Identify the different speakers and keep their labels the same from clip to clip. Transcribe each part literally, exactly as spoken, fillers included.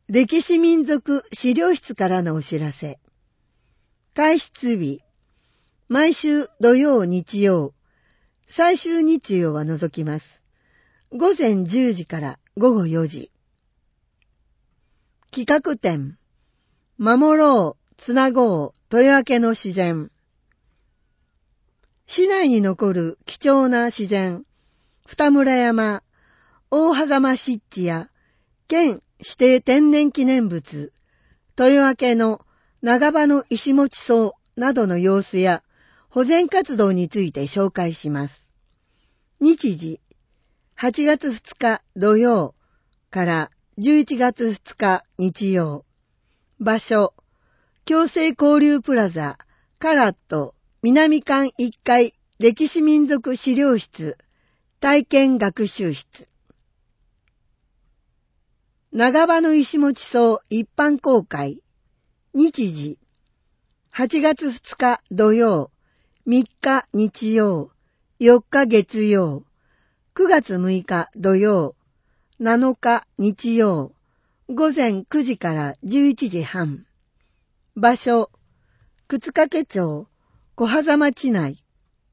Speaker 1: 歴史民族資料室からのお知らせ。開始日、毎週土曜日曜、最終日曜は除きます。午前じゅうじから午後よじ。企画展、守ろう、つなごう、豊明の自然。市内に残る貴重な自然、二村山、大狭間湿地や、県指定天然記念物、豊明の長場の石持草などの様子や保全活動について紹介します。日時、はちがつふつか土曜からじゅういちがつふつか日曜。場所、共生交流プラザ、カラット、南館いっかい歴史民族資料室、体験学習室。長場の石持草一般公開。日時、はちがつふつか土曜、みっか日曜、よっか月曜、くがつむいか土曜、なのか日曜、午前くじからじゅういちじはん。場所、沓掛町、小狭間地内。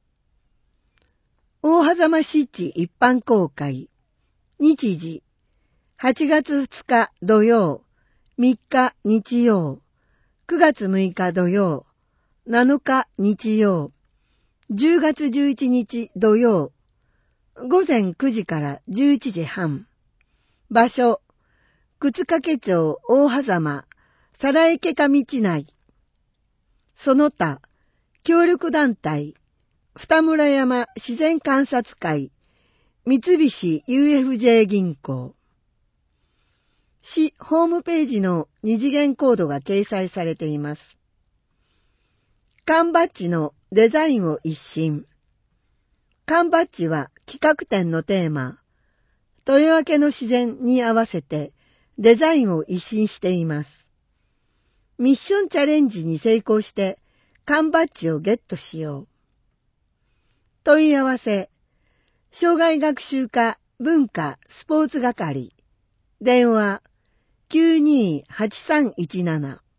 Speaker 1: 大狭間湿地一般公開。日時、はちがつふつか土曜、みっか日曜、くがつむいか土曜、なのか日曜、じゅうがつじゅういちにち土曜、午前くじからじゅういちじはん。場所、沓掛町大狭間、皿池上地内。その他、協力団体、二村山自然観察会、三菱 ユーエフジェー 銀行。市ホームページの二次元コードが掲載されています。缶バッジのデザインを一新。缶バッジは企画展のテーマ、豊明の自然に合わせてデザインを一新しています。ミッションチャレンジに成功して缶バッジをゲットしよう。問い合わせ、障害学習課文化スポーツ係、電話きゅうにーはちさんいちなな